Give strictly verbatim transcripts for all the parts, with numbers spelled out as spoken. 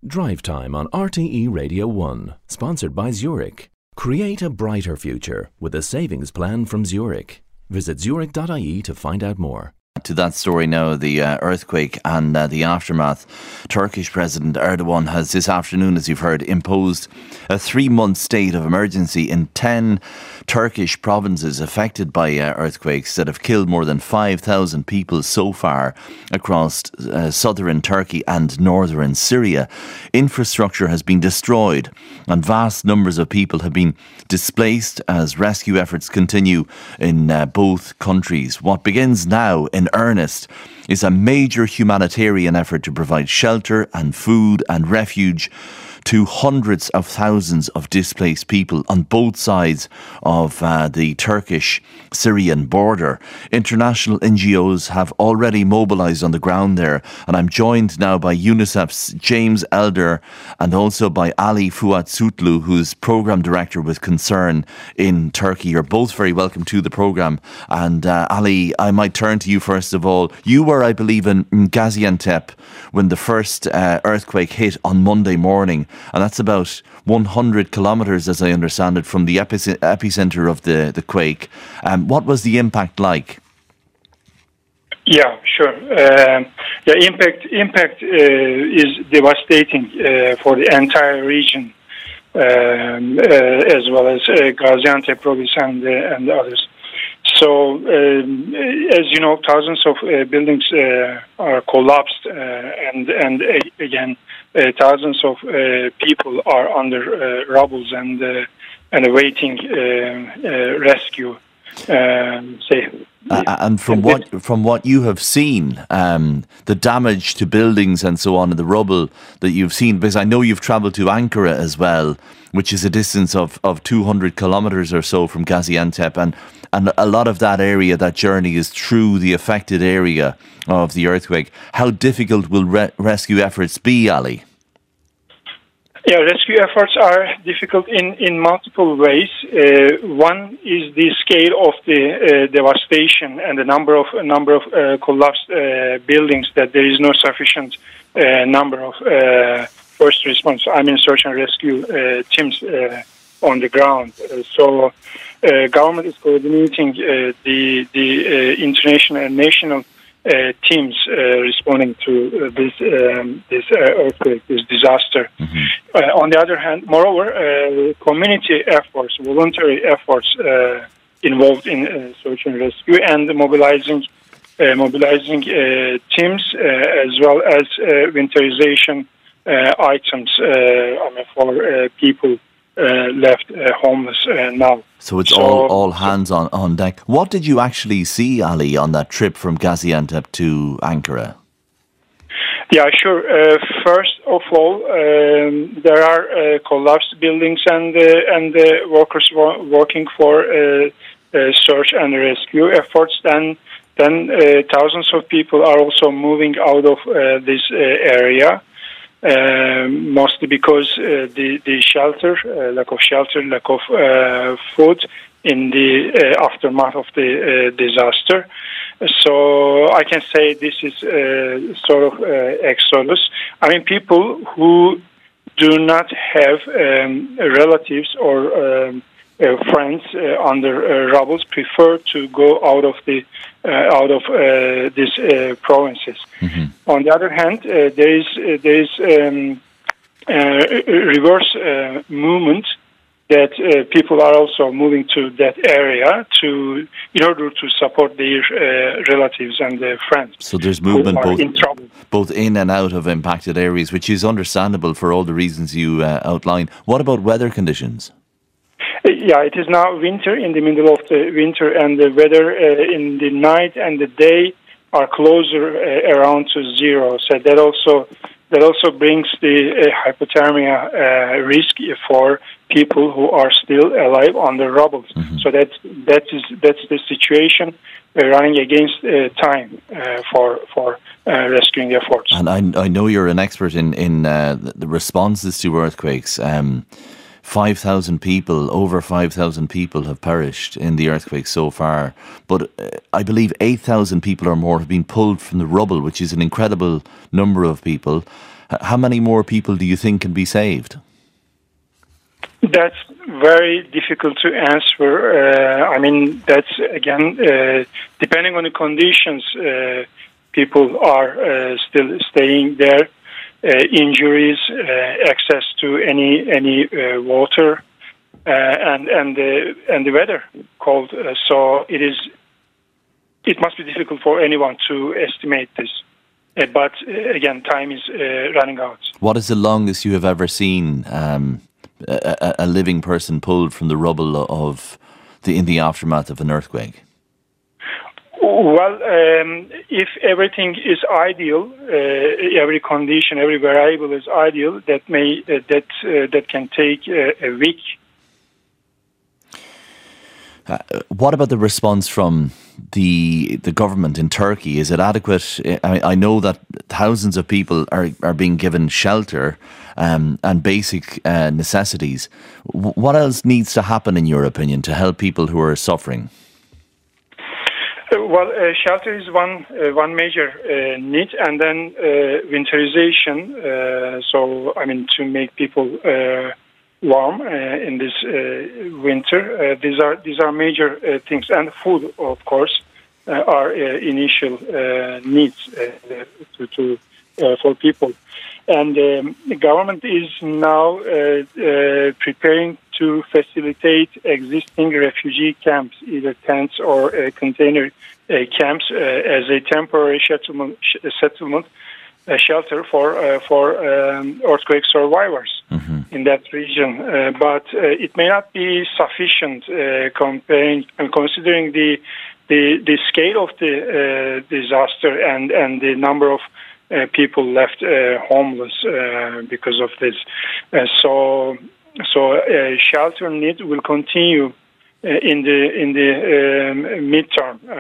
Drive Time on R T E Radio one, sponsored by Zurich. Create a brighter future with a savings plan from Zurich. Visit zurich dot I E to find out more. To that story now, the uh, earthquake and uh, the aftermath. Turkish President Erdogan has this afternoon, as you've heard, imposed a three-month state of emergency in ten Turkish provinces affected by uh, earthquakes that have killed more than five thousand people so far across uh, southern Turkey and northern Syria. Infrastructure has been destroyed and vast numbers of people have been displaced as rescue efforts continue in uh, both countries. What begins now in earnest is a major humanitarian effort to provide shelter and food and refuge to hundreds of thousands of displaced people on both sides of uh, the Turkish-Syrian border. International N G Os have already mobilised on the ground there, and I'm joined now by UNICEF's James Elder and also by Ali Fuat-Sutlu, who's Programme Director with Concern in Turkey. You're both very welcome to the programme. And uh, Ali, I might turn to you first of all. You were, I believe, in, in Gaziantep when the first uh, earthquake hit on Monday morning. And that's about one hundred kilometres, as I understand it, from the epic- epicentre of the, the quake. Um, what was the impact like? Yeah, sure. Uh, the impact impact uh, is devastating uh, for the entire region, um, uh, as well as uh, Gaziantep province and uh, and others. So, um, as you know, thousands of uh, buildings uh, are collapsed, uh, and and uh, again, uh, thousands of uh, people are under uh, rubble and uh, and awaiting uh, uh, rescue. Um, say, uh, and from what from what you have seen, um, the damage to buildings and so on, and the rubble that you've seen, because I know you've travelled to Ankara as well, which is a distance of, of two hundred kilometres or so from Gaziantep, and and a lot of that area, that journey is through the affected area of the earthquake. How difficult will re- rescue efforts be, Ali? Yeah, rescue efforts are difficult in, in multiple ways. Uh, one is the scale of the uh, devastation and the number of number of uh, collapsed uh, buildings, that there is no sufficient uh, number of uh, first response, I mean search and rescue uh, teams uh, on the ground. Uh, so, uh, government is coordinating uh, the the uh, international and national Uh, teams uh, responding to uh, this um, this uh, earthquake, this disaster. Mm-hmm. Uh, on the other hand, moreover, uh, community efforts, voluntary efforts uh, involved in uh, search and rescue, and mobilizing uh, mobilizing uh, teams uh, as well as uh, winterization uh, items uh, I mean, for uh, people uh, left uh, homeless uh, now. So it's so, all, all hands on, on deck. What did you actually see, Ali, on that trip from Gaziantep to Ankara? Yeah, sure. Uh, first of all, um, there are uh, collapsed buildings and uh, and uh, workers wo- working for uh, uh, search and rescue efforts. Then, then uh, thousands of people are also moving out of uh, this uh, area. Uh, mostly because uh, the the shelter, uh, lack of shelter, lack of uh, food in the uh, aftermath of the uh, disaster. So I can say this is uh, sort of uh, exodus. I mean, people who do not have um, relatives or um, uh, friends uh, under uh, rubble prefer to go out of the uh, out of uh, these uh, provinces. Mm-hmm. On the other hand, uh, there is uh, there is um, uh, reverse uh, movement that uh, people are also moving to that area to in order to support their uh, relatives and their friends. So there's movement both in trouble. both in and out of impacted areas, which is understandable for all the reasons you uh, outline. What about weather conditions? Yeah, it is now winter, in the middle of the winter, and the weather uh, in the night and the day are closer uh, around to zero. So that also that also brings the uh, hypothermia uh, risk for people who are still alive on the rubble. Mm-hmm. So that that is that's the situation. We're running against uh, time uh, for for uh, rescuing efforts. And I I know you're an expert in in uh, the responses to earthquakes. Um, five thousand people, over five thousand people have perished in the earthquake so far. But uh, I believe eight thousand people or more have been pulled from the rubble, which is an incredible number of people. how many more people do you think can be saved? That's very difficult to answer. Uh, I mean, that's, again, uh, depending on the conditions, uh, people are uh, still staying there. Uh, injuries, uh, access to any any uh, water, uh, and and the and the weather cold. Uh, so it is. It must be difficult for anyone to estimate this. Uh, but uh, again, time is uh, running out. What is the longest you have ever seen um, a, a living person pulled from the rubble of the in the aftermath of an earthquake? Well, um, if everything is ideal, uh, every condition, every variable is ideal, that may uh, that uh, that can take uh, a week. Uh, what about the response from the the government in Turkey? Is it adequate? I, I know that thousands of people are, are being given shelter um, and basic uh, necessities. W- what else needs to happen, in your opinion, to help people who are suffering? Uh, well, uh, shelter is one uh, one major uh, need, and then uh, winterization. Uh, so, I mean, to make people uh, warm uh, in this uh, winter. Uh, these are these are major uh, things, and food, of course, uh, are uh, initial uh, needs uh, to, to uh, for people. And um, the government is now uh, uh, preparing to facilitate existing refugee camps, either tents or uh, container uh, camps, uh, as a temporary settlement, settlement uh, shelter for uh, for um, earthquake survivors mm-hmm. in that region. Uh, but uh, it may not be sufficient, uh, comparing and considering the the the scale of the uh, disaster and and the number of Uh, people left uh, homeless uh, because of this. Uh, so, so uh, shelter need will continue uh, in the in the um, midterm. Uh,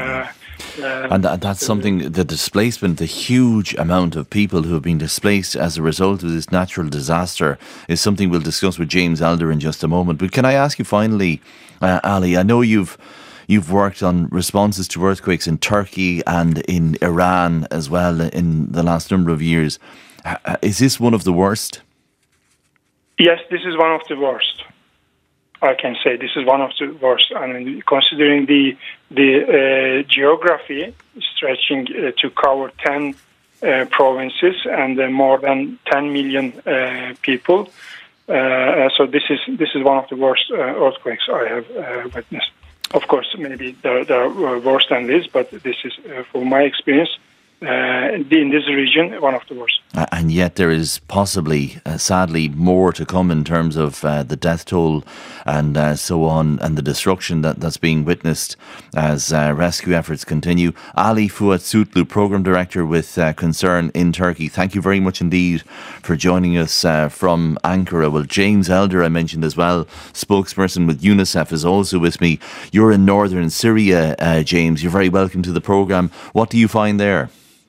uh, and that, that's something. The displacement, the huge amount of people who have been displaced as a result of this natural disaster, is something we'll discuss with James Elder in just a moment. But can I ask you finally, uh, Ali? I know you've. You've worked on responses to earthquakes in Turkey and in Iran as well in the last number of years. Is this one of the worst? Yes, this is one of the worst. I can say this is one of the worst. I mean, considering the the uh, geography stretching uh, to cover ten uh, provinces and uh, more than ten million uh, people, uh, so this is this is one of the worst uh, earthquakes I have uh, witnessed. Of course, maybe there, there are worse than this, but this is, uh, from my experience, uh, in this region, one of the worst. Uh, and yet there is possibly, uh, sadly, more to come in terms of uh, the death toll and uh, so on, and the destruction that, that's being witnessed as uh, rescue efforts continue. Ali Fuat-Soutlu, Programme Director with uh, Concern in Turkey, thank you very much indeed for joining us uh, from Ankara. Well, James Elder, I mentioned as well, spokesperson with UNICEF, is also with me. You're in northern Syria, uh, James. You're very welcome to the programme. What do you find there?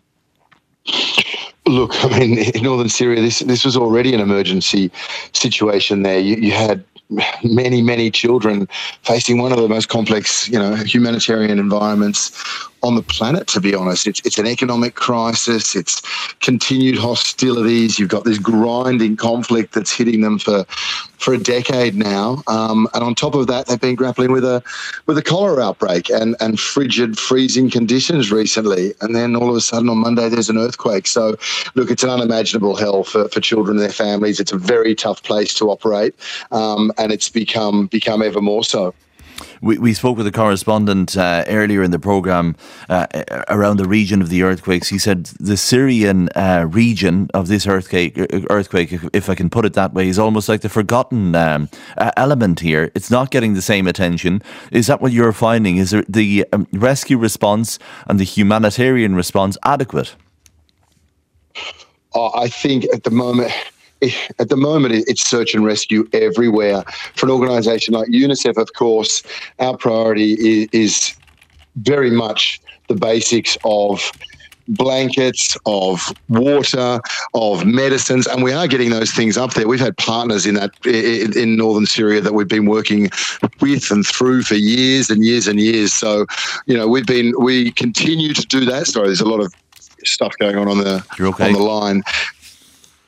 Look, I mean, in northern Syria, this this was already an emergency situation there. You, you had many, many children facing one of the most complex, you know, humanitarian environments on the planet, to be honest. It's it's an economic crisis. It's continued hostilities. You've got this grinding conflict that's hitting them for for a decade now. Um, and on top of that, they've been grappling with a with a cholera outbreak and, and frigid, freezing conditions recently. And then all of a sudden on Monday, there's an earthquake. So, look, it's an unimaginable hell for, for children and their families. It's a very tough place to operate. Um, and it's become become ever more so. We, we spoke with a correspondent uh, earlier in the programme uh, around the region of the earthquakes. He said the Syrian uh, region of this earthquake, earthquake, if I can put it that way, is almost like the forgotten um, uh, element here. It's not getting the same attention. Is that what you're finding? Is there the um, rescue response and the humanitarian response adequate? Uh, I think at the moment... At the moment, it's search and rescue everywhere. For an organisation like UNICEF, of course, our priority is, is very much the basics of blankets, of water, of medicines, and we are getting those things up there. We've had partners in that in, in northern Syria that we've been working with and through for years and years and years. So, you know, we've been we continue to do that. Sorry, there's a lot of stuff going on on the You're okay. on the line.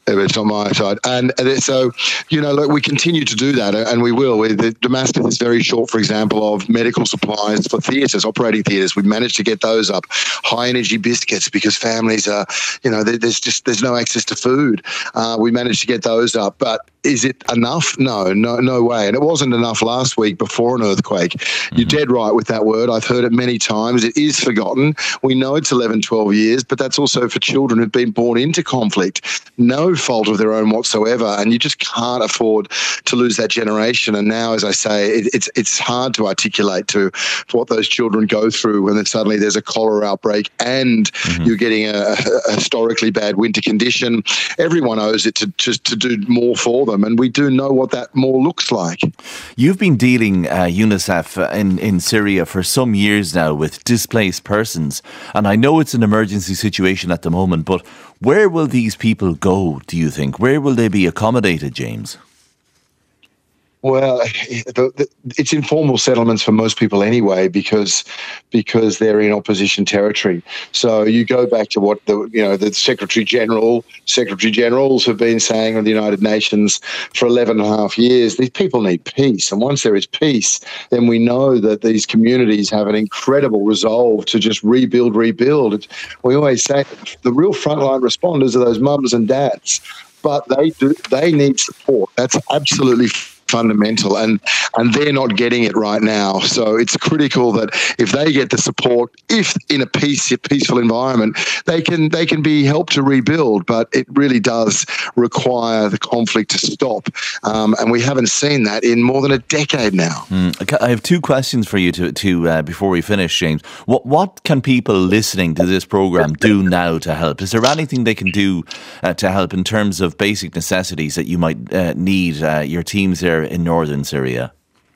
It's on my side. And so, you know, look, we continue to do that, and we will. The Damascus is very short, for example, of medical supplies for theatres, operating theatres. We've managed to get those up. High energy biscuits, because families are, you know, there's just, there's no access to food. Uh, we managed to get those up. But is it enough? No, no, no way. And it wasn't enough last week before an earthquake. Mm-hmm. You're dead right with that word. I've heard it many times. It is forgotten. We know it's eleven, twelve years, but that's also for children who've been born into conflict. No fault of their own whatsoever, and you just can't afford to lose that generation. And now, as I say, it, it's it's hard to articulate to what those children go through when then suddenly there's a cholera outbreak and mm-hmm. you're getting a, a historically bad winter condition. Everyone owes it to just to do more for them, and we do know what that more looks like. You've been dealing, uh, UNICEF, in, in Syria for some years now with displaced persons, and I know it's an emergency situation at the moment, but where will these people go, do you think? Where will they be accommodated, James? Well, the, the, it's informal settlements for most people anyway, because because they're in opposition territory. So you go back to what the you know the Secretary General, Secretary Generals have been saying on the United Nations for eleven and a half years. These people need peace, and once there is peace, then we know that these communities have an incredible resolve to just rebuild, rebuild. It's, we always say the real frontline responders are those mums and dads, but they do they need support. That's absolutely fundamental, and and they're not getting it right now. So it's critical that if they get the support, if in a peace, peaceful environment, they can they can be helped to rebuild. But it really does require the conflict to stop, um, and we haven't seen that in more than a decade now. Mm. I have two questions for you to to uh, before we finish, James. What what can people listening to this program do now to help? Is there anything they can do uh, to help in terms of basic necessities that you might uh, need? Uh, your teams there in northern Syria?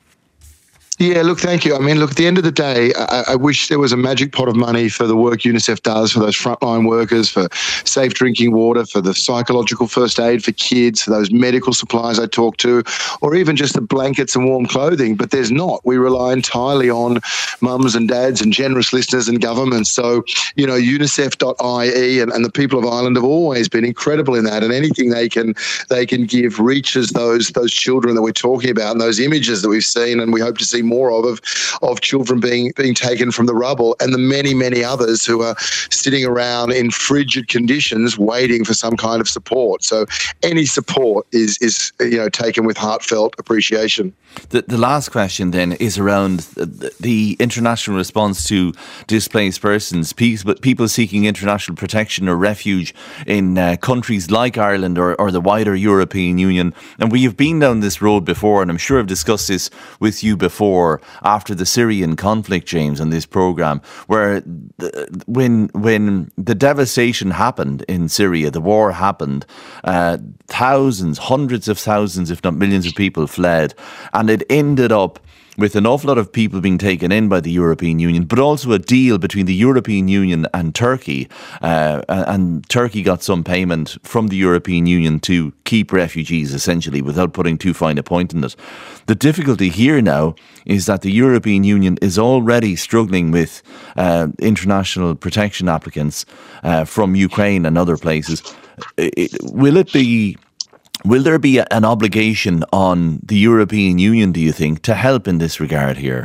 Yeah, look, thank you. I mean, look, at the end of the day, I, I wish there was a magic pot of money for the work UNICEF does for those frontline workers, for safe drinking water, for the psychological first aid for kids, for those medical supplies I talked to, or even just the blankets and warm clothing. But there's not. We rely entirely on mums and dads and generous listeners and governments. So, you know, unicef dot I E and, and the people of Ireland have always been incredible in that. And anything they can they can give reaches those those children that we're talking about and those images that we've seen, and we hope to see more of, of of children being being taken from the rubble, and the many, many others who are sitting around in frigid conditions waiting for some kind of support. So any support is, is you know, taken with heartfelt appreciation. The, the last question then is around the, the international response to displaced persons, people, people seeking international protection or refuge in uh, countries like Ireland or, or the wider European Union. And we have been down this road before, and I'm sure I've discussed this with you before, after the Syrian conflict, James, on this programme, where the, when when the devastation happened in Syria, the war happened, uh, thousands, hundreds of thousands, if not millions of people fled. And it ended up with an awful lot of people being taken in by the European Union, but also a deal between the European Union and Turkey. Uh, and Turkey got some payment from the European Union to keep refugees, essentially, without putting too fine a point in it. The difficulty here now is that the European Union is already struggling with uh, international protection applicants uh, from Ukraine and other places. It, will it be... Will there be an obligation on the European Union, do you think, to help in this regard here?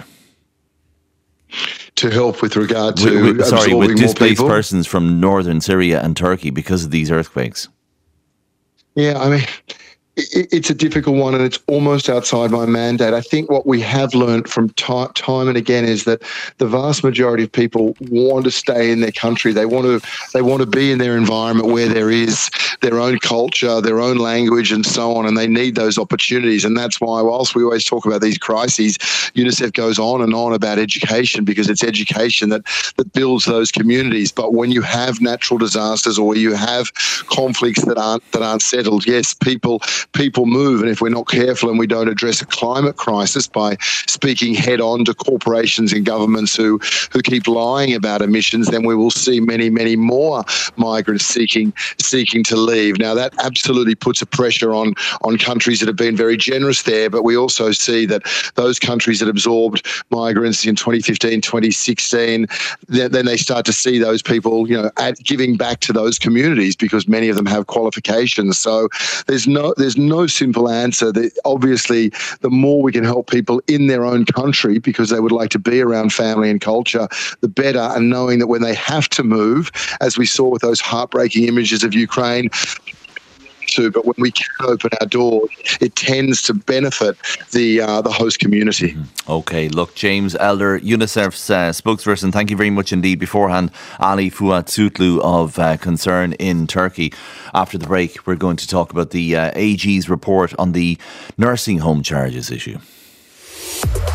To help with regard to with, with, sorry, with displaced more persons from northern Syria and Turkey because of these earthquakes? Yeah, I mean, it, it's a difficult one, and it's almost outside my mandate. I think what we have learned from t- time and again is that the vast majority of people want to stay in their country. They want to they want to be in their environment where there is their own culture, their own language, and so on, and they need those opportunities. And that's why, whilst we always talk about these crises, UNICEF goes on and on about education, because it's education that, that builds those communities. But when you have natural disasters or you have conflicts that aren't that aren't settled, yes, people people move. And if we're not careful and we don't address a climate crisis by speaking head on to corporations and governments who, who keep lying about emissions, then we will see many, many more migrants seeking seeking to leave. Now, that absolutely puts a pressure on, on countries that have been very generous there, but we also see that those countries that absorbed migrants in twenty fifteen, twenty sixteen, then, then they start to see those people, you know, at giving back to those communities because many of them have qualifications. So there's no there's no simple answer. The, obviously, the more we can help people in their own country because they would like to be around family and culture, the better. And knowing that when they have to move, as we saw with those heartbreaking images of Ukraine, too, but when we can open our doors, it tends to benefit the uh, the host community. Okay, look, James Elder, UNICEF's uh, spokesperson, thank you very much indeed. Beforehand, Ali Fuat-Soutlu of uh, Concern in Turkey. After the break, we're going to talk about the uh, A G's report on the nursing home charges issue.